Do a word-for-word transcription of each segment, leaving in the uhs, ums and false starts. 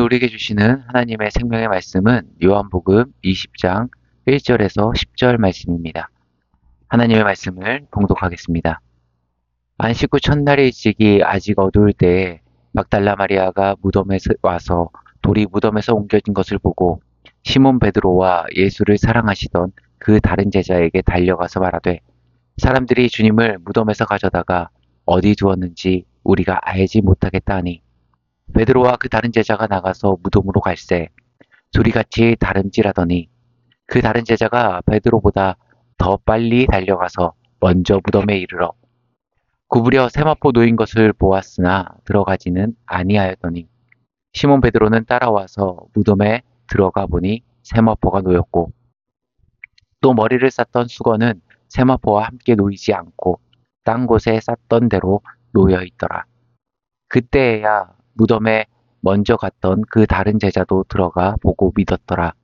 우리에게 주시는 하나님의 생명의 말씀은 요한복음 이십 장 일 절에서 십 절 말씀입니다. 하나님의 말씀을 봉독하겠습니다. 안식 후 첫날의 일찍이 아직 어두울 때에 막달라 마리아가 무덤에 와서 돌이 무덤에서 옮겨진 것을 보고 시몬 베드로와 예수를 사랑하시던 그 다른 제자에게 달려가서 말하되 사람들이 주님을 무덤에서 가져다가 어디 두었는지 우리가 알지 못하겠다 하니 베드로와 그 다른 제자가 나가서 무덤으로 갈새 소리같이 다름질하더니 그 다른 제자가 베드로보다 더 빨리 달려가서 먼저 무덤에 이르러 구부려 세마포 놓인 것을 보았으나 들어가지는 아니하였더니 시몬 베드로는 따라와서 무덤에 들어가 보니 세마포가 놓였고 또 머리를 쌌던 수건은 세마포와 함께 놓이지 않고 딴 곳에 쌌던 대로 놓여 있더라. 그때야 무덤에 먼저 갔던 그 다른 제자도 들어가 보고 믿었더라.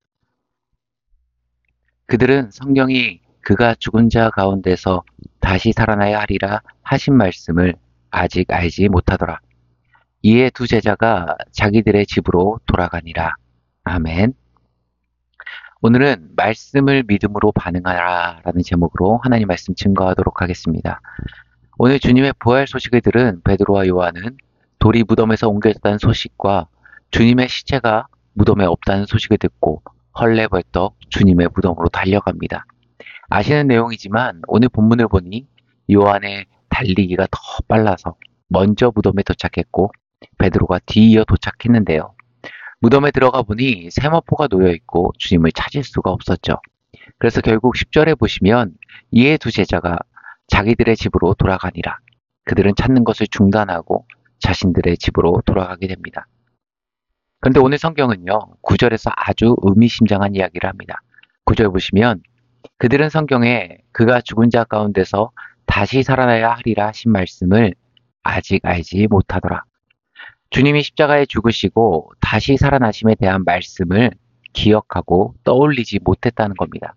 그들은 성경이 그가 죽은 자 가운데서 다시 살아나야 하리라 하신 말씀을 아직 알지 못하더라. 이에 두 제자가 자기들의 집으로 돌아가니라. 아멘. 오늘은 말씀을 믿음으로 반응하라 라는 제목으로 하나님 말씀 증거하도록 하겠습니다. 오늘 주님의 부활 소식을 들은 베드로와 요한은 돌이 무덤에서 옮겨졌다는 소식과 주님의 시체가 무덤에 없다는 소식을 듣고 헐레벌떡 주님의 무덤으로 달려갑니다. 아시는 내용이지만 오늘 본문을 보니 요한의 달리기가 더 빨라서 먼저 무덤에 도착했고 베드로가 뒤이어 도착했는데요. 무덤에 들어가 보니 세마포가 놓여 있고 주님을 찾을 수가 없었죠. 그래서 결국 십 절에 보시면 이에 두 제자가 자기들의 집으로 돌아가니라. 그들은 찾는 것을 중단하고 자신들의 집으로 돌아가게 됩니다. 그런데 오늘 성경은요, 구 절에서 아주 의미심장한 이야기를 합니다. 구 절 보시면 그들은 성경에 그가 죽은 자 가운데서 다시 살아나야 하리라 하신 말씀을 아직 알지 못하더라. 주님이 십자가에 죽으시고 다시 살아나심에 대한 말씀을 기억하고 떠올리지 못했다는 겁니다.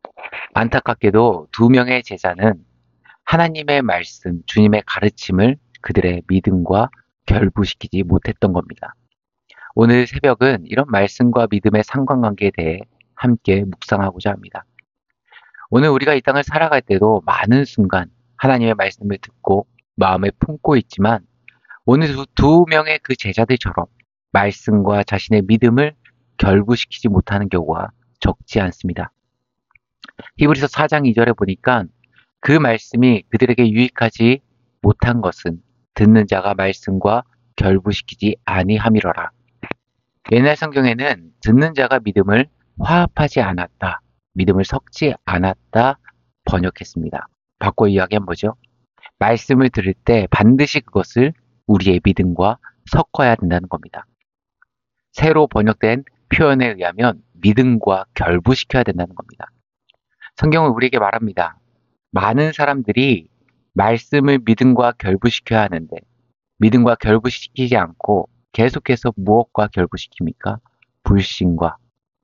안타깝게도 두 명의 제자는 하나님의 말씀, 주님의 가르침을 그들의 믿음과 결부시키지 못했던 겁니다. 오늘 새벽은 이런 말씀과 믿음의 상관관계에 대해 함께 묵상하고자 합니다. 오늘 우리가 이 땅을 살아갈 때도 많은 순간 하나님의 말씀을 듣고 마음에 품고 있지만 오늘 두, 두 명의 그 제자들처럼 말씀과 자신의 믿음을 결부시키지 못하는 경우가 적지 않습니다. 히브리서 사 장 이 절에 보니까 그 말씀이 그들에게 유익하지 못한 것은 듣는 자가 말씀과 결부시키지 아니함이러라. 옛날 성경에는 듣는 자가 믿음을 화합하지 않았다, 믿음을 섞지 않았다 번역했습니다. 바꿔 이야기하면 뭐죠? 말씀을 들을 때 반드시 그것을 우리의 믿음과 섞어야 된다는 겁니다. 새로 번역된 표현에 의하면 믿음과 결부시켜야 된다는 겁니다. 성경은 우리에게 말합니다. 많은 사람들이 말씀을 믿음과 결부시켜야 하는데 믿음과 결부시키지 않고 계속해서 무엇과 결부시킵니까? 불신과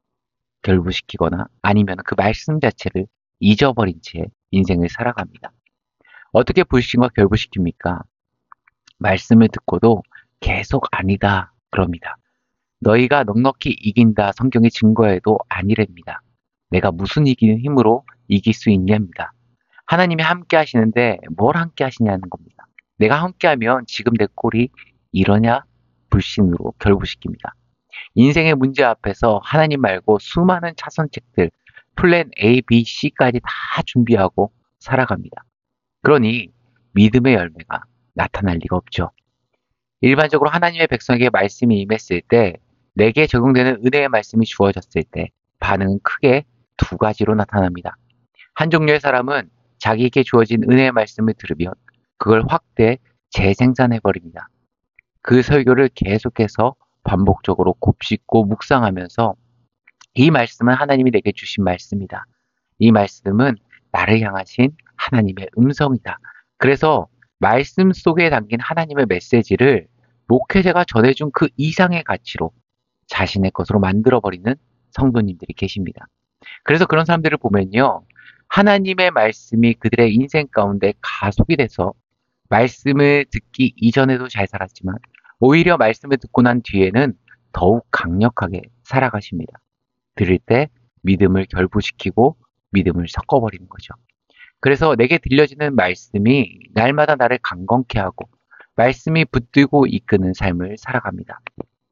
결부시키거나 아니면 그 말씀 자체를 잊어버린 채 인생을 살아갑니다. 어떻게 불신과 결부시킵니까? 말씀을 듣고도 계속 아니다 그럽니다. 너희가 넉넉히 이긴다 성경이 증거해도 아니랍니다. 내가 무슨 이기는 힘으로 이길 수 있냐입니다. 하나님이 함께 하시는데 뭘 함께 하시냐는 겁니다. 내가 함께하면 지금 내 꼴이 이러냐? 불신으로 결부시킵니다. 인생의 문제 앞에서 하나님 말고 수많은 차선책들, 플랜 A, B, C까지 다 준비하고 살아갑니다. 그러니 믿음의 열매가 나타날 리가 없죠. 일반적으로 하나님의 백성에게 말씀이 임했을 때 내게 적용되는 은혜의 말씀이 주어졌을 때 반응은 크게 두 가지로 나타납니다. 한 종류의 사람은 자기에게 주어진 은혜의 말씀을 들으면 그걸 확대 재생산해버립니다. 그 설교를 계속해서 반복적으로 곱씹고 묵상하면서 이 말씀은 하나님이 내게 주신 말씀이다. 이 말씀은 나를 향하신 하나님의 음성이다. 그래서 말씀 속에 담긴 하나님의 메시지를 목회자가 전해준 그 이상의 가치로 자신의 것으로 만들어버리는 성도님들이 계십니다. 그래서 그런 사람들을 보면요. 하나님의 말씀이 그들의 인생 가운데 가속이 돼서 말씀을 듣기 이전에도 잘 살았지만 오히려 말씀을 듣고 난 뒤에는 더욱 강력하게 살아가십니다. 들을 때 믿음을 결부시키고 믿음을 섞어버리는 거죠. 그래서 내게 들려지는 말씀이 날마다 나를 강건케 하고 말씀이 붙들고 이끄는 삶을 살아갑니다.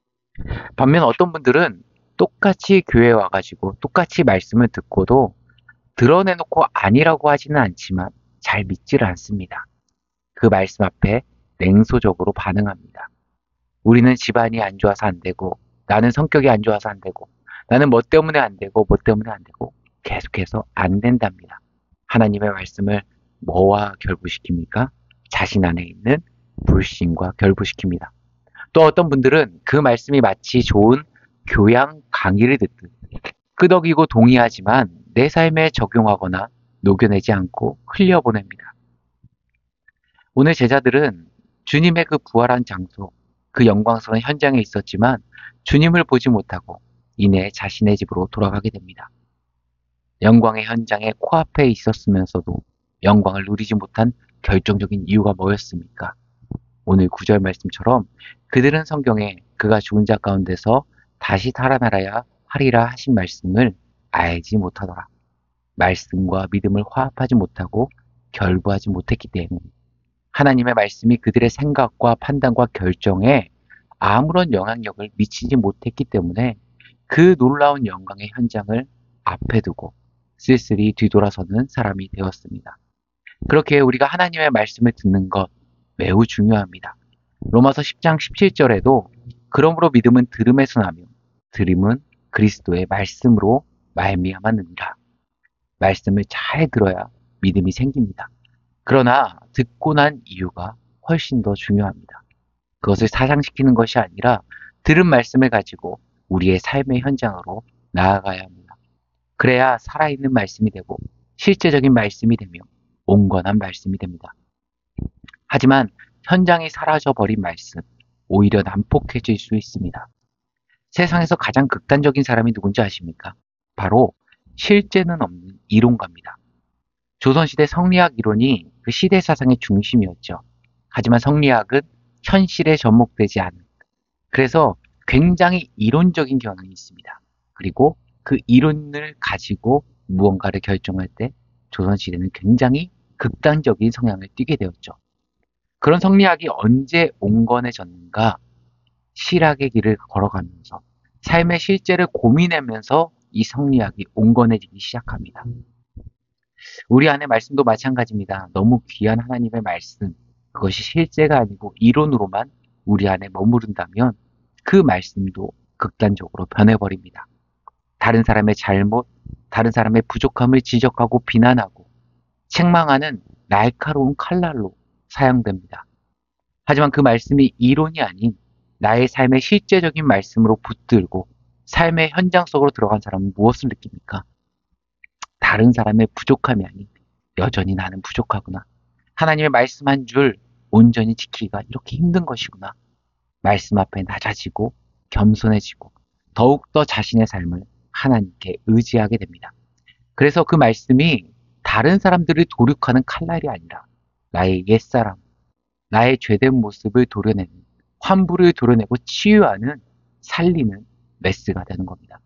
반면 어떤 분들은 똑같이 교회에 와가지고 똑같이 말씀을 듣고도 드러내놓고 아니라고 하지는 않지만 잘 믿지를 않습니다. 그 말씀 앞에 냉소적으로 반응합니다. 우리는 집안이 안 좋아서 안 되고, 나는 성격이 안 좋아서 안 되고, 나는 뭐 때문에 안 되고, 뭐 때문에 안 되고, 계속해서 안 된답니다. 하나님의 말씀을 뭐와 결부시킵니까? 자신 안에 있는 불신과 결부시킵니다. 또 어떤 분들은 그 말씀이 마치 좋은 교양 강의를 듣듯 끄덕이고 동의하지만 내 삶에 적용하거나 녹여내지 않고 흘려보냅니다. 오늘 제자들은 주님의 그 부활한 장소, 그 영광스러운 현장에 있었지만 주님을 보지 못하고 이내 자신의 집으로 돌아가게 됩니다. 영광의 현장에 코앞에 있었으면서도 영광을 누리지 못한 결정적인 이유가 뭐였습니까? 오늘 구절 말씀처럼 그들은 성경에 그가 죽은 자 가운데서 다시 살아나야 하리라 하신 말씀을 알지 못하더라. 말씀과 믿음을 화합하지 못하고 결부하지 못했기 때문에 하나님의 말씀이 그들의 생각과 판단과 결정에 아무런 영향력을 미치지 못했기 때문에 그 놀라운 영광의 현장을 앞에 두고 쓸쓸히 뒤돌아서는 사람이 되었습니다. 그렇게 우리가 하나님의 말씀을 듣는 것 매우 중요합니다. 로마서 십 장 십칠 절에도 그러므로 믿음은 들음에서 나며 들음은 그리스도의 말씀으로 말미암았느니라. 말씀을 잘 들어야 믿음이 생깁니다. 그러나 듣고 난 이유가 훨씬 더 중요합니다. 그것을 사상시키는 것이 아니라 들은 말씀을 가지고 우리의 삶의 현장으로 나아가야 합니다. 그래야 살아있는 말씀이 되고 실제적인 말씀이 되며 온건한 말씀이 됩니다. 하지만 현장이 사라져버린 말씀, 오히려 난폭해질 수 있습니다. 세상에서 가장 극단적인 사람이 누군지 아십니까? 바로 실제는 없는 이론가입니다. 조선시대 성리학 이론이 그 시대 사상의 중심이었죠. 하지만 성리학은 현실에 접목되지 않은, 그래서 굉장히 이론적인 경향이 있습니다. 그리고 그 이론을 가지고 무언가를 결정할 때 조선시대는 굉장히 극단적인 성향을 띠게 되었죠. 그런 성리학이 언제 온건해졌는가? 실학의 길을 걸어가면서 삶의 실제를 고민하면서 이 성리학이 온건해지기 시작합니다. 우리 안의 말씀도 마찬가지입니다. 너무 귀한 하나님의 말씀, 그것이 실제가 아니고 이론으로만 우리 안에 머무른다면 그 말씀도 극단적으로 변해버립니다. 다른 사람의 잘못, 다른 사람의 부족함을 지적하고 비난하고 책망하는 날카로운 칼날로 사용됩니다. 하지만 그 말씀이 이론이 아닌 나의 삶의 실제적인 말씀으로 붙들고 삶의 현장 속으로 들어간 사람은 무엇을 느낍니까? 다른 사람의 부족함이 아닌 여전히 나는 부족하구나. 하나님의 말씀 한 줄 온전히 지키기가 이렇게 힘든 것이구나. 말씀 앞에 낮아지고 겸손해지고 더욱더 자신의 삶을 하나님께 의지하게 됩니다. 그래서 그 말씀이 다른 사람들을 도륙하는 칼날이 아니라 나의 옛사람, 나의 죄된 모습을 도려내는, 환부를 도려내고 치유하는, 살리는 메스가 되는 겁니다.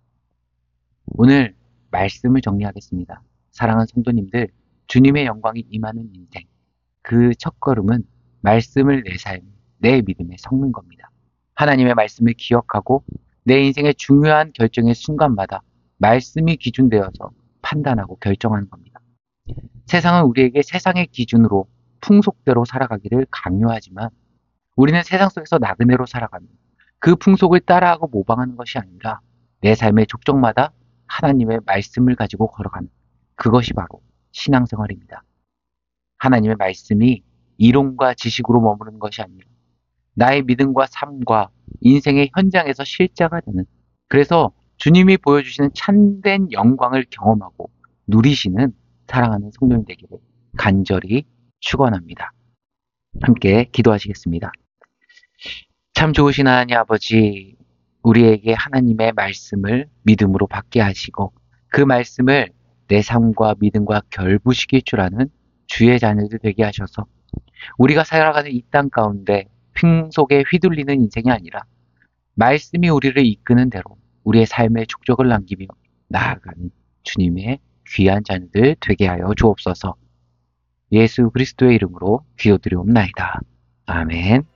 오늘 말씀을 정리하겠습니다. 사랑하는 성도님들, 주님의 영광이 임하는 인생, 그 첫걸음은 말씀을 내 삶, 내 믿음에 섞는 겁니다. 하나님의 말씀을 기억하고 내 인생의 중요한 결정의 순간마다 말씀이 기준되어서 판단하고 결정하는 겁니다. 세상은 우리에게 세상의 기준으로 풍속대로 살아가기를 강요하지만 우리는 세상 속에서 나그네로 살아가며 그 풍속을 따라하고 모방하는 것이 아니라 내 삶의 족적마다 하나님의 말씀을 가지고 걸어가는 그것이 바로 신앙생활입니다. 하나님의 말씀이 이론과 지식으로 머무르는 것이 아니라 나의 믿음과 삶과 인생의 현장에서 실제가 되는, 그래서 주님이 보여주시는 참된 영광을 경험하고 누리시는 사랑하는 성도님 되기를 간절히 축원합니다. 함께 기도하시겠습니다. 참 좋으신 하나님 아버지, 우리에게 하나님의 말씀을 믿음으로 받게 하시고 그 말씀을 내 삶과 믿음과 결부시킬 줄 아는 주의 자녀들 되게 하셔서 우리가 살아가는 이 땅 가운데 풍속에 휘둘리는 인생이 아니라 말씀이 우리를 이끄는 대로 우리의 삶의 족적을 남기며 나아가는 주님의 귀한 자녀들 되게 하여 주옵소서. 예수 그리스도의 이름으로 기도드리옵나이다. 아멘.